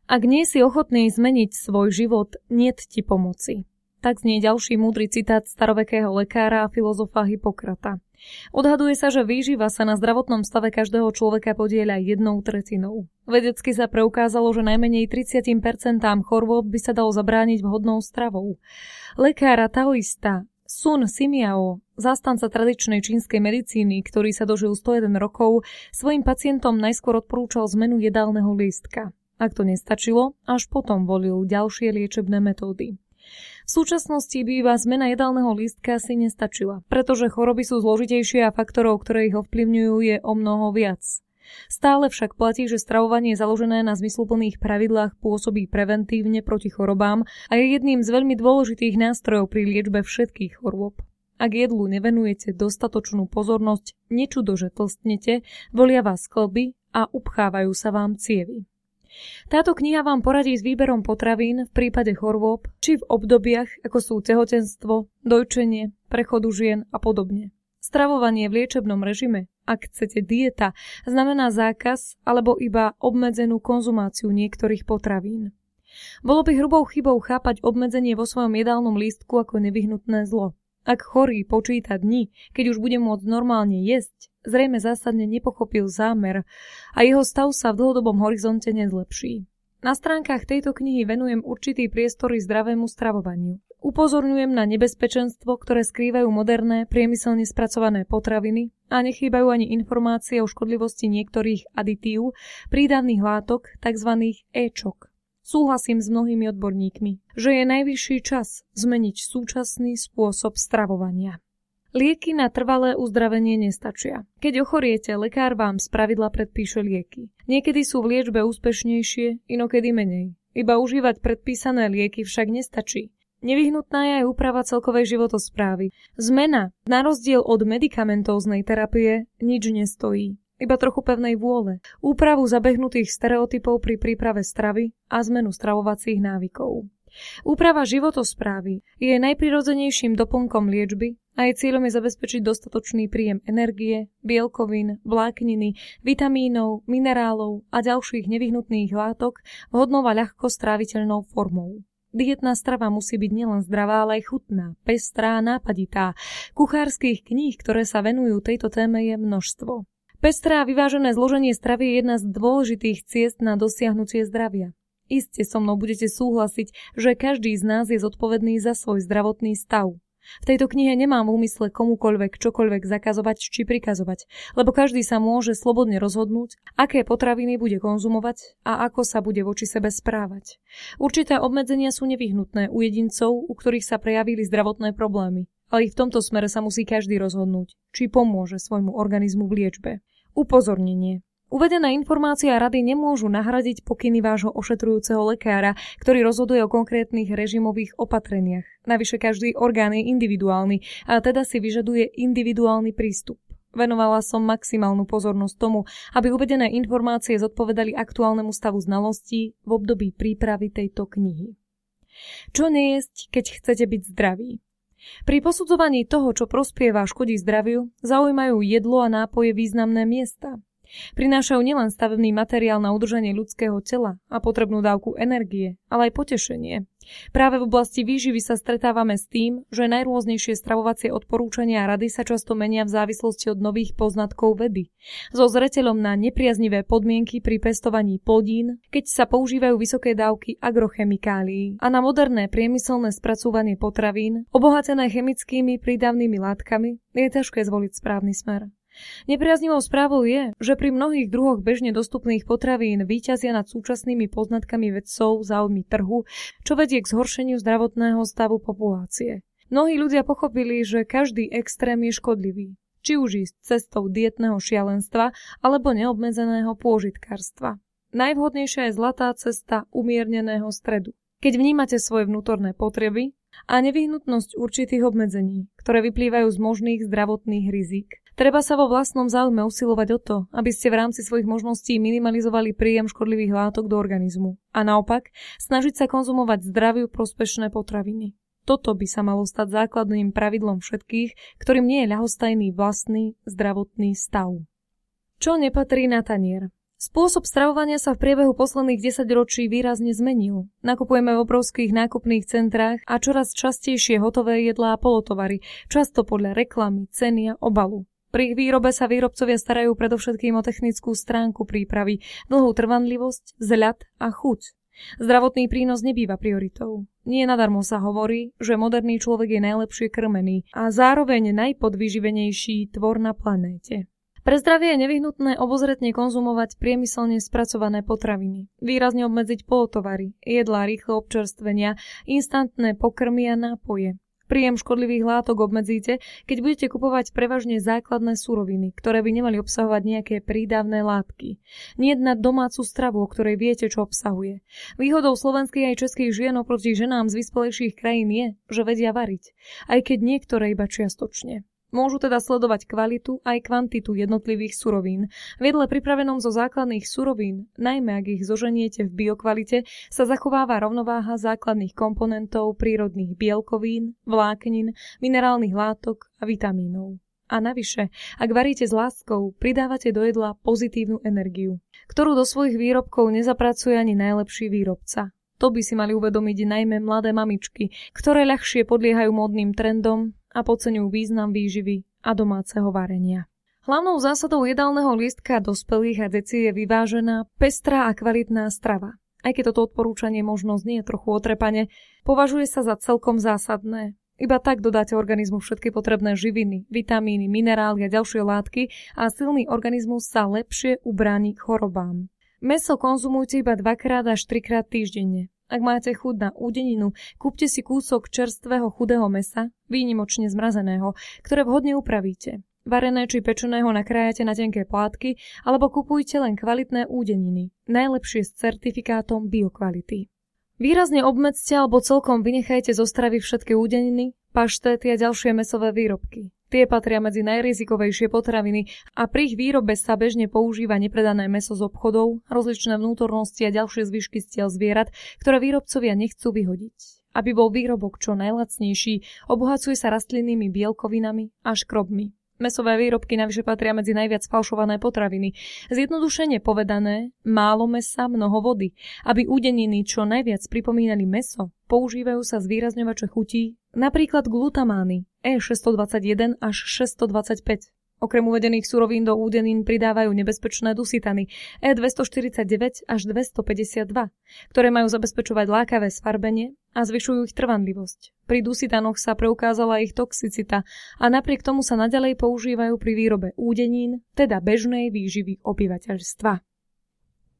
Ak nie si ochotný zmeniť svoj život, niet ti pomoci. Tak znie ďalší múdry citát starovekého lekára a filozofa Hippokrata. Odhaduje sa, že výživa sa na zdravotnom stave každého človeka podieľa 1/3. Vedecky sa preukázalo, že najmenej 30% chorôb by sa dalo zabrániť vhodnou stravou. Lekára taoista Sun Simiao, zástanca tradičnej čínskej medicíny, ktorý sa dožil 101 rokov, svojim pacientom najskôr odporúčal zmenu jedálneho lístka. Ak to nestačilo, až potom volil ďalšie liečebné metódy. V súčasnosti by iba zmena jedálneho lístka si nestačila, pretože choroby sú zložitejšie a faktorov, ktoré ich ovplyvňujú, je o mnoho viac. Stále však platí, že stravovanie založené na zmysluplných pravidlách pôsobí preventívne proti chorobám a je jedným z veľmi dôležitých nástrojov pri liečbe všetkých chorôb. Ak jedlu nevenujete dostatočnú pozornosť, nečudo, že tlstnete, bolia vás kĺby a upchávajú sa vám cievy. Táto kniha vám poradí s výberom potravín v prípade chorôb, či v obdobiach, ako sú tehotenstvo, dojčenie, prechodu žien a podobne. Stravovanie v liečebnom režime, ak chcete dieta, znamená zákaz alebo iba obmedzenú konzumáciu niektorých potravín. Bolo by hrubou chybou chápať obmedzenie vo svojom jedálnom lístku ako nevyhnutné zlo. Ak chorý počíta dni, keď už bude môcť normálne jesť, zrejme zásadne nepochopil zámer a jeho stav sa v dlhodobom horizonte nezlepší. Na stránkach tejto knihy venujem určitý priestor i zdravému stravovaniu. Upozorňujem na nebezpečenstvo, ktoré skrývajú moderné, priemyselne spracované potraviny a nechýbajú ani informácie o škodlivosti niektorých aditív, prídavných látok, tzv. éčok. Súhlasím s mnohými odborníkmi, že je najvyšší čas zmeniť súčasný spôsob stravovania. Lieky na trvalé uzdravenie nestačia. Keď ochoriete, lekár vám spravidla predpíše lieky. Niekedy sú v liečbe úspešnejšie, inokedy menej. Iba užívať predpísané lieky však nestačí. Nevyhnutná je aj úprava celkovej životosprávy. Zmena, na rozdiel od medikamentóznej terapie, nič nestojí. Iba trochu pevnej vôle, úpravu zabehnutých stereotypov pri príprave stravy a zmenu stravovacích návykov. Úprava životosprávy je najprirodzenejším doplnkom liečby a jej cieľom je zabezpečiť dostatočný príjem energie, bielkovín, vlákniny, vitamínov, minerálov a ďalších nevyhnutných látok vhodnou a ľahko stráviteľnou formou. Dietná strava musí byť nielen zdravá, ale aj chutná, pestrá, nápaditá. Kuchárskych kníh, ktoré sa venujú tejto téme, je množstvo. Pestré a vyvážené zloženie stravy je jedna z dôležitých ciest na dosiahnutie zdravia. Iste so mnou budete súhlasiť, že každý z nás je zodpovedný za svoj zdravotný stav. V tejto knihe nemám v úmysle komukoľvek čokoľvek zakazovať či prikazovať, lebo každý sa môže slobodne rozhodnúť, aké potraviny bude konzumovať a ako sa bude voči sebe správať. Určité obmedzenia sú nevyhnutné u jedincov, u ktorých sa prejavili zdravotné problémy, ale i v tomto smere sa musí každý rozhodnúť, či pomôže svojmu organizmu v liečbe. Upozornenie. Uvedené informácie a rady nemôžu nahradiť pokyny vášho ošetrujúceho lekára, ktorý rozhoduje o konkrétnych režimových opatreniach. Navyše každý orgán je individuálny a teda si vyžaduje individuálny prístup. Venovala som maximálnu pozornosť tomu, aby uvedené informácie zodpovedali aktuálnemu stavu znalostí v období prípravy tejto knihy. Čo nejesť, keď chcete byť zdraví? Pri posudzovaní toho, čo prospieva a škodí zdraviu, zaujímajú jedlo a nápoje významné miesta. Prinášajú nielen stavebný materiál na udržanie ľudského tela a potrebnú dávku energie, ale aj potešenie. Práve v oblasti výživy sa stretávame s tým, že najrôznejšie stravovacie odporúčania a rady sa často menia v závislosti od nových poznatkov vedy. So zreteľom na nepriaznivé podmienky pri pestovaní plodín, keď sa používajú vysoké dávky agrochemikálií a na moderné priemyselné spracúvanie potravín, obohatené chemickými prídavnými látkami, je ťažké zvoliť správny smer. Nepriaznivou správou je, že pri mnohých druhoch bežne dostupných potravín víťazia nad súčasnými poznatkami vedcov záujmy trhu, čo vedie k zhoršeniu zdravotného stavu populácie. Mnohí ľudia pochopili, že každý extrém je škodlivý, či už ísť cestou dietného šialenstva alebo neobmedzeného pôžitkárstva. Najvhodnejšia je zlatá cesta umierneného stredu. Keď vnímate svoje vnútorné potreby a nevyhnutnosť určitých obmedzení, ktoré vyplývajú z možných zdravotných rizík, treba sa vo vlastnom záujme usilovať o to, aby ste v rámci svojich možností minimalizovali príjem škodlivých látok do organizmu a naopak snažiť sa konzumovať zdraviu prospešné potraviny. Toto by sa malo stať základným pravidlom všetkých, ktorým nie je ľahostajný vlastný zdravotný stav. Čo nepatrí na tanier? Spôsob stravovania sa v priebehu posledných 10 ročí výrazne zmenil. Nakupujeme v obrovských nákupných centrách a čoraz častejšie hotové jedlá a polotovary, často podľa reklamy, ceny a obalu. Pri ich výrobe sa výrobcovia starajú predovšetkým o technickú stránku prípravy, dlhú trvanlivosť, vzhľad a chuť. Zdravotný prínos nebýva prioritou. Nie nadarmo sa hovorí, že moderný človek je najlepšie krmený a zároveň najpodvyživenejší tvor na planéte. Pre zdravie je nevyhnutné obozretne konzumovať priemyselne spracované potraviny, výrazne obmedziť polotovary, jedlá rýchleho občerstvenia, instantné pokrmy a nápoje. Príjem škodlivých látok obmedzíte, keď budete kupovať prevažne základné suroviny, ktoré by nemali obsahovať nejaké prídavné látky. Nejednať domácu stravu, o ktorej viete, čo obsahuje. Výhodou slovenských aj českých žien oproti ženám z vyspelejších krajín je, že vedia variť, aj keď niektoré iba čiastočne. Môžu teda sledovať kvalitu aj kvantitu jednotlivých surovín. V jedle pripravenom zo základných surovín, najmä ak ich zoženiete v biokvalite, sa zachováva rovnováha základných komponentov prírodných bielkovín, vláknin, minerálnych látok a vitamínov. A navyše, ak varíte s láskou, pridávate do jedla pozitívnu energiu, ktorú do svojich výrobkov nezapracuje ani najlepší výrobca. To by si mali uvedomiť najmä mladé mamičky, ktoré ľahšie podliehajú módnym trendom a podceňujú význam výživy a domáceho varenia. Hlavnou zásadou jedálneho lístka dospelých a detí je vyvážená, pestrá a kvalitná strava. Aj keď toto odporúčanie možno znie trochu otrepane, považuje sa za celkom zásadné. Iba tak dodáte organizmu všetky potrebné živiny, vitamíny, minerály a ďalšie látky a silný organizmus sa lepšie ubráni k chorobám. Mäso konzumujte iba 2-krát až 3-krát týždenne. Ak máte chuť na údeninu, kúpte si kúsok čerstvého chudého mäsa, výnimočne zmrazeného, ktoré vhodne upravíte. Varené či pečeného nakrájate na tenké plátky, alebo kupujte len kvalitné údeniny, najlepšie s certifikátom biokvality. Výrazne obmedzte alebo celkom vynechajte zo stravy všetky údeniny, paštéty a ďalšie mäsové výrobky. Tie patria medzi najrizikovejšie potraviny a pri ich výrobe sa bežne používa nepredané mäso z obchodov, rozličné vnútornosti a ďalšie zvyšky z tiel zvierat, ktoré výrobcovia nechcú vyhodiť. Aby bol výrobok čo najlacnejší, obohacuje sa rastlinnými bielkovinami a škrobmi. Mäsové výrobky navyše patria medzi najviac falšované potraviny. Zjednodušene povedané, málo mäsa, mnoho vody. Aby údeniny čo najviac pripomínali mäso, používajú sa zvýrazňovače chutí, napríklad glutamány E621 až 625. Okrem uvedených surovín do údenín pridávajú nebezpečné dusitany E249 až 252, ktoré majú zabezpečovať lákavé sfarbenie a zvyšujú ich trvanlivosť. Pri dusitanoch sa preukázala ich toxicita a napriek tomu sa naďalej používajú pri výrobe údenín, teda bežnej výživy obyvateľstva.